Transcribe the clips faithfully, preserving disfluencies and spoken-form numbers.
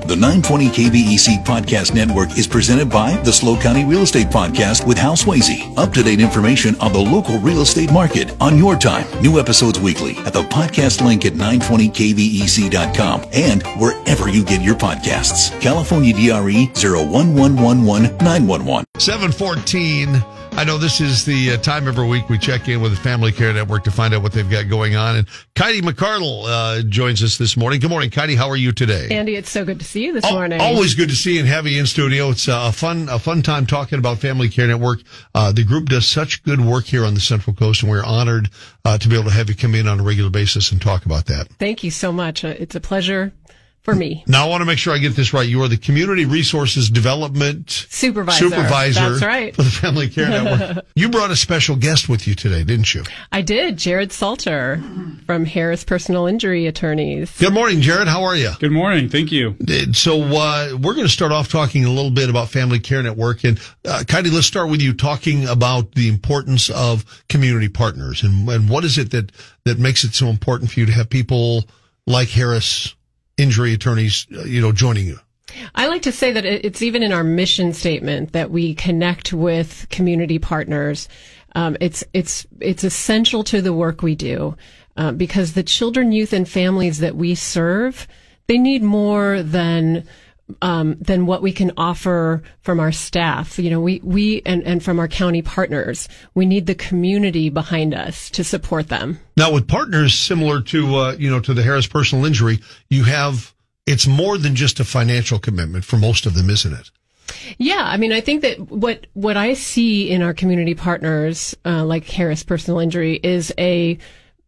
The nine twenty K B E C Podcast Network is presented by the SLO County Real Estate Podcast with Hal Swayze. Up-to-date information on the local real estate market on your time. New episodes weekly at the podcast link at nine twenty K B E C dot com and wherever you get your podcasts. California D R E zero one one one one nine one one. seven fourteen. I know this is the uh, time every week we check in with the Family Care Network to find out what they've got going on. And Katie McCardle uh, joins us this morning. Good morning, Katie. How are you today? Andy, it's so good to see you this Al- morning. Always good to see you and have you in studio. It's uh, a fun a fun time talking about Family Care Network. Uh, the group does such good work here on the Central Coast, and we're honored uh, to be able to have you come in on a regular basis and talk about that. Thank you so much. Uh, It's a pleasure for me. Now, I want to make sure I get this right. You are the Community Resources Development Supervisor. Supervisor That's right. for the Family Care Network. You brought a special guest with you today, didn't you? I did. Jared Salter from Harris Personal Injury Attorneys. Good morning, Jared. How are you? Good morning. Thank you. So uh, we're going to start off talking a little bit about Family Care Network. And uh, Katie, let's start with you talking about the importance of community partners. And, and what is it that, that makes it so important for you to have people like Harris Injury Attorneys, uh, you know, joining you? I like to say that it's even in our mission statement that we connect with community partners. Um, it's it's it's essential to the work we do uh, because the children, youth, and families that we serve, they need more than um, than what we can offer from our staff. You know, we we and and from our county partners, we need the community behind us to support them. Now, with partners similar to uh, you know to the Harris Personal Injury, you have it's more than just a financial commitment for most of them, isn't it? Yeah, I mean, I think that what what I see in our community partners, uh, like Harris Personal Injury, is a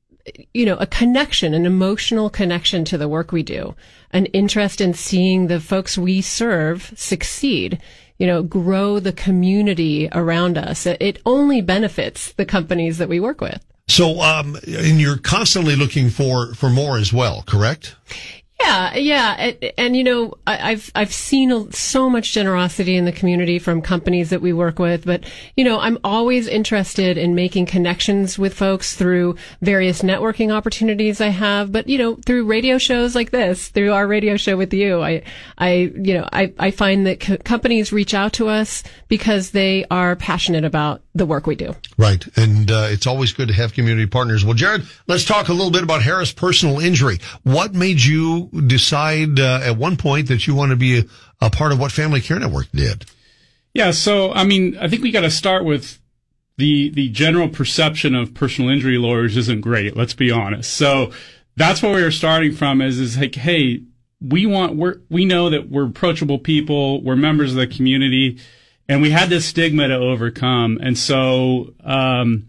you know, a connection, an emotional connection to the work we do, an interest in seeing the folks we serve succeed, you know, grow the community around us. It only benefits the companies that we work with. So, um, and you're constantly looking for, for more as well, correct? Yeah, yeah, and, and you know, I, I've I've seen so much generosity in the community from companies that we work with, but you know, I'm always interested in making connections with folks through various networking opportunities I have, but you know, through radio shows like this, through our radio show with you, I, I, you know, I, I find that co- companies reach out to us because they are passionate about the work we do. Right, and uh, it's always good to have community partners. Well, Jared, let's talk a little bit about Harris Personal Injury. What made you decide uh, at one point that you want to be a, a part of what Family Care Network did? Yeah, so, I mean, I think we got to start with the the general perception of personal injury lawyers isn't great, let's be honest. So that's where we were starting from is, is like, hey, we want, we're, we know that we're approachable people, we're members of the community, and we had this stigma to overcome. And so um,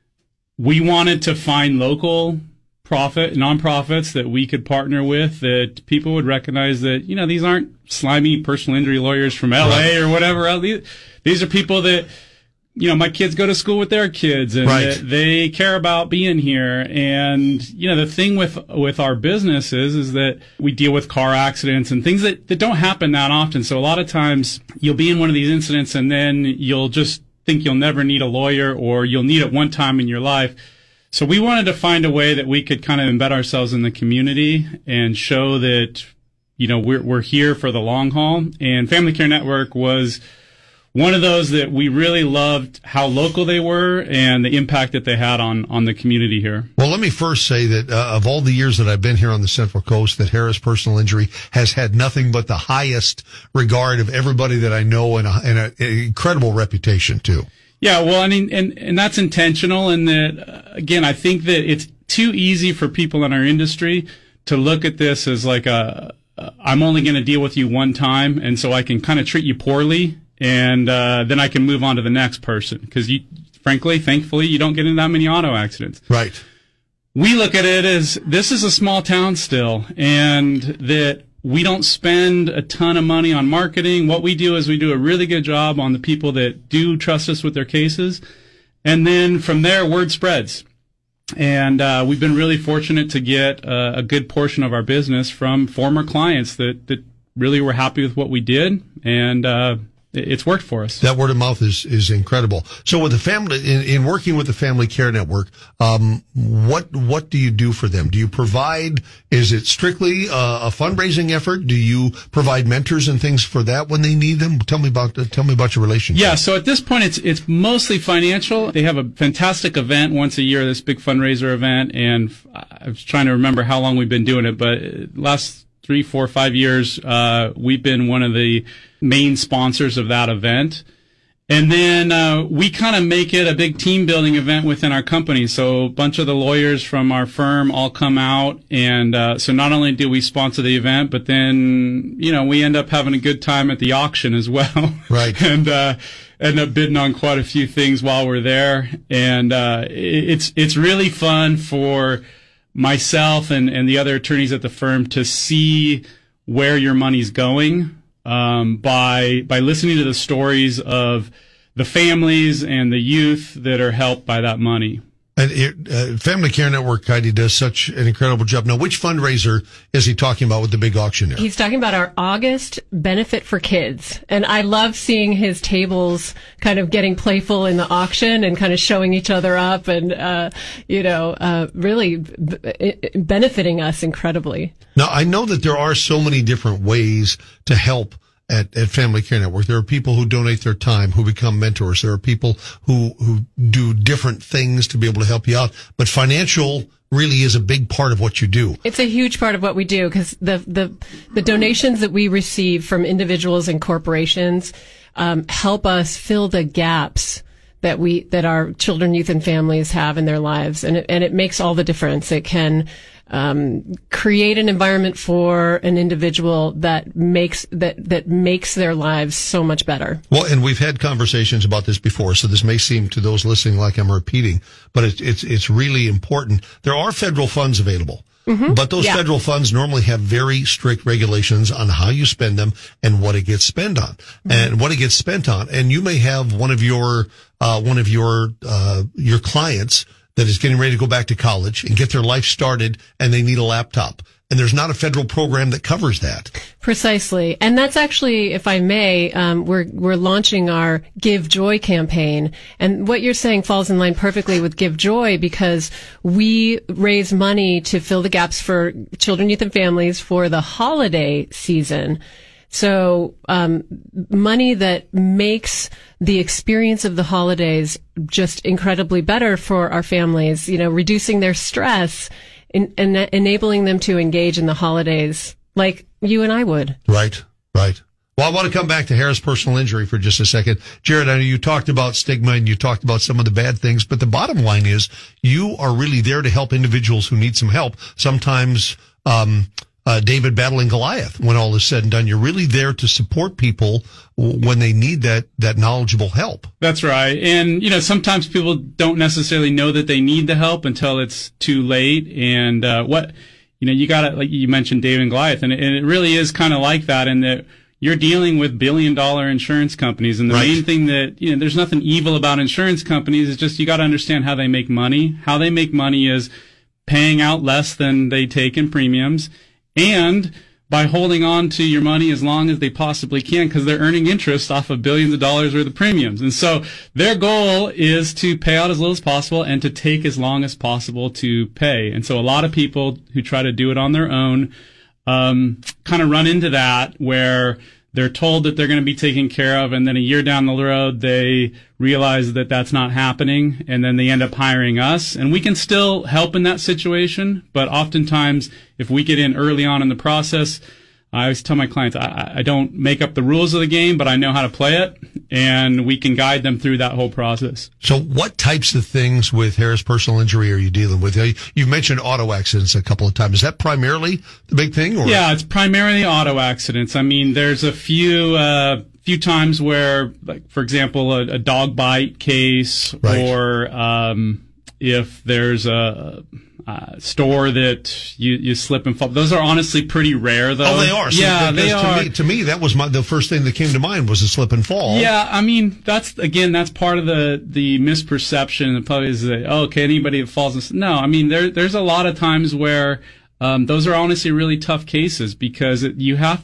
we wanted to find local profit nonprofits that we could partner with, that people would recognize that, you know, these aren't slimy personal injury lawyers from L A right. or whatever else. These, these are people that, you know, my kids go to school with their kids and right. that they care about being here. And, you know, the thing with, with our business is, is that we deal with car accidents and things that, that don't happen that often. So a lot of times you'll be in one of these incidents and then you'll just think you'll never need a lawyer or you'll need it one time in your life. So we wanted to find a way that we could kind of embed ourselves in the community and show that, you know, we're we're here for the long haul. And Family Care Network was one of those that we really loved how local they were and the impact that they had on, on the community here. Well, let me first say that uh, of all the years that I've been here on the Central Coast, that Harris Personal Injury has had nothing but the highest regard of everybody that I know and, a, and a, an incredible reputation too. Yeah, well, I mean, and, and that's intentional. And that, uh, again, I think that it's too easy for people in our industry to look at this as like a, uh, I'm only going to deal with you one time. And so I can kind of treat you poorly. And, uh, then I can move on to the next person. Cause you, frankly, thankfully, you don't get in that many auto accidents. Right. We look at it as this is a small town still, and that we don't spend a ton of money on marketing. What we do is we do a really good job on the people that do trust us with their cases. And then from there, word spreads. And uh, we've been really fortunate to get uh, a good portion of our business from former clients that, that really were happy with what we did. And, uh, it's worked for us. That word of mouth is, is incredible. So with the family, in, in working with the Family Care Network, um, what, what do you do for them? Do you provide, is it strictly a, a fundraising effort? Do you provide mentors and things for that when they need them? Tell me about, tell me about your relationship. Yeah. So at this point, it's, it's mostly financial. They have a fantastic event once a year, this big fundraiser event. And I was trying to remember how long we've been doing it, but last three, four, five years, uh, we've been one of the main sponsors of that event. And then, uh, we kind of make it a big team building event within our company. So a bunch of the lawyers from our firm all come out. And, uh, so not only do we sponsor the event, but then, you know, we end up having a good time at the auction as well. Right. and, uh, end up bidding on quite a few things while we're there. And, uh, it's, it's really fun for myself and, and the other attorneys at the firm to see where your money's going, um, by, by listening to the stories of the families and the youth that are helped by that money. And it, uh, Family Care Network, Heidi, does such an incredible job. Now, which fundraiser is he talking about with the big auction there? He's talking about our August Benefit for Kids. And I love seeing his tables kind of getting playful in the auction and kind of showing each other up and, uh, you know, uh, really b- benefiting us incredibly. Now, I know that there are so many different ways to help At, at Family Care Network. There are people who donate their time, who become mentors. There are people who, who do different things to be able to help you out. But financial really is a big part of what you do. It's a huge part of what we do because the, the, the donations that we receive from individuals and corporations, um, help us fill the gaps that we, that our children, youth, and families have in their lives. And it, and it makes all the difference. It can, um, create an environment for an individual that makes, that, that makes their lives so much better. Well, and we've had conversations about this before, so this may seem to those listening like I'm repeating, but it's, it's, it's really important. There are federal funds available. Mm-hmm. But those yeah. federal funds normally have very strict regulations on how you spend them and what it gets spent on, mm-hmm. and what it gets spent on. And you may have one of your, uh, one of your, uh, your clients that is getting ready to go back to college and get their life started, and they need a laptop. And there's not a federal program that covers that. Precisely. And that's actually, if I may, um, we're, we're launching our Give Joy campaign. And what you're saying falls in line perfectly with Give Joy because we raise money to fill the gaps for children, youth, and families for the holiday season. So, um, money that makes the experience of the holidays just incredibly better for our families, you know, reducing their stress and, and enabling them to engage in the holidays like you and I would. Right, right. Well, I want to come back to Harris Personal Injury for just a second. Jared, I know you talked about stigma and you talked about some of the bad things, but the bottom line is you are really there to help individuals who need some help. Sometimes, um, Uh, David battling Goliath when all is said and done. You're really there to support people when they need that, that knowledgeable help. That's right. And, you know, sometimes people don't necessarily know that they need the help until it's too late. And, uh, what, you know, you gotta, like you mentioned David and Goliath, and it, and it really is kind of like that in that you're dealing with billion dollar insurance companies. And the right. main thing that, you know, there's nothing evil about insurance companies. It's just you got to understand how they make money. How they make money is paying out less than they take in premiums. And by holding on to your money as long as they possibly can, because they're earning interest off of billions of dollars worth of premiums. And so their goal is to pay out as little as possible and to take as long as possible to pay. And so a lot of people who try to do it on their own, um, kind of run into that where they're told that they're going to be taken care of, and then a year down the road, they realize that that's not happening, and then they end up hiring us. And we can still help in that situation, but oftentimes, if we get in early on in the process, I always tell my clients, I, I don't make up the rules of the game, but I know how to play it, and we can guide them through that whole process. So what types of things with Harris Personal Injury are you dealing with? You mentioned auto accidents a couple of times. Is that primarily the big thing? Or? Yeah, it's primarily auto accidents. I mean, there's a few uh few times where, like, for example, a, a dog bite case, right. or um if there's a Uh, store that you, you slip and fall. Those are honestly pretty rare, though. Oh, they are. So yeah, they to are. Me, to me, that was my, the first thing that came to mind was a slip and fall. Yeah, I mean, that's, again, that's part of the, the misperception. The public is that, oh, okay, anybody that falls. No, I mean, there, there's a lot of times where, um, those are honestly really tough cases because it, you have to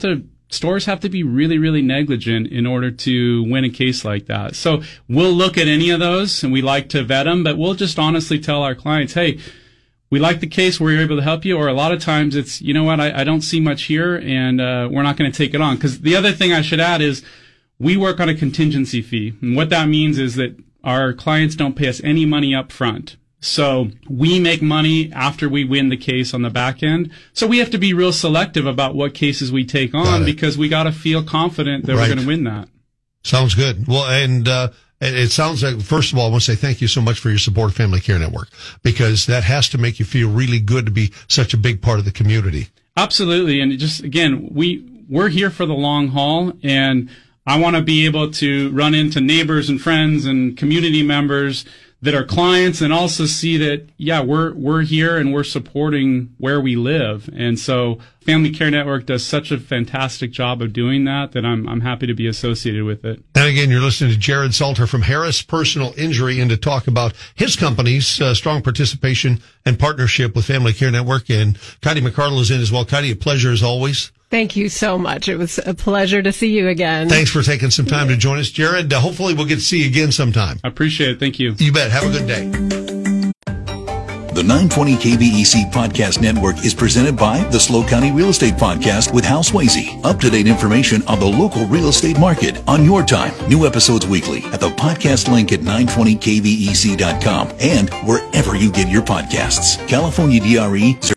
stores have to be really, really negligent in order to win a case like that. So we'll look at any of those, and we like to vet them, but we'll just honestly tell our clients, hey, we like the case, we're able to help you. Or a lot of times it's, you know what, I, I don't see much here, and uh, we're not going to take it on. Because the other thing I should add is we work on a contingency fee. And what that means is that our clients don't pay us any money up front. So we make money after we win the case on the back end. So we have to be real selective about what cases we take on because we got to feel confident that Right. we're going to win that. Sounds good. Well, and uh, it sounds like, first of all, I want to say thank you so much for your support of Family Care Network, because that has to make you feel really good to be such a big part of the community. Absolutely. And it just, again, we, we're here for the long haul, and I want to be able to run into neighbors and friends and community members that are clients, and also see that, yeah, we're, we're here and we're supporting where we live. And so Family Care Network does such a fantastic job of doing that, that I'm, I'm happy to be associated with it. And again, you're listening to Jared Salter from Harris Personal Injury, and to talk about his company's uh, strong participation and partnership with Family Care Network. And Katie McCardle is in as well. Katie, a pleasure as always. Thank you so much. It was a pleasure to see you again. Thanks for taking some time to join us, Jared. Uh, hopefully we'll get to see you again sometime. I appreciate it. Thank you. You bet. Have a good day. The nine twenty K B E C Podcast Network is presented by the SLO County Real Estate Podcast with Hal Swayze. Up-to-date information on the local real estate market on your time. New episodes weekly at the podcast link at nine twenty K B E C dot com and wherever you get your podcasts. California D R E